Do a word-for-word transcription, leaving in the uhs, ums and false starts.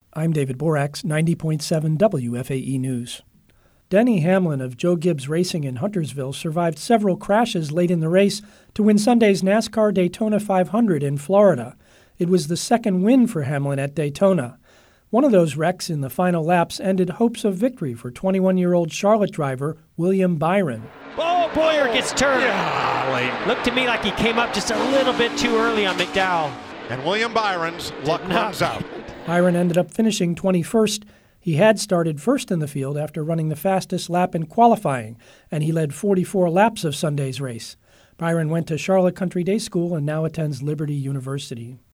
I'm David Borax, ninety point seven W F A E News. Denny Hamlin of Joe Gibbs Racing in Huntersville survived several crashes late in the race to win Sunday's NASCAR Daytona five hundred in Florida. It was the second win for Hamlin at Daytona. One of those wrecks in the final laps ended hopes of victory for twenty-one-year-old Charlotte driver William Byron. Oh, Boyer gets turned. Yeah, looked to me like he came up just a little bit too early on McDowell. And William Byron's luck runs out. Byron ended up finishing twenty-first. He had started first in the field after running the fastest lap in qualifying, and he led forty-four laps of Sunday's race. Byron went to Charlotte Country Day School and now attends Liberty University.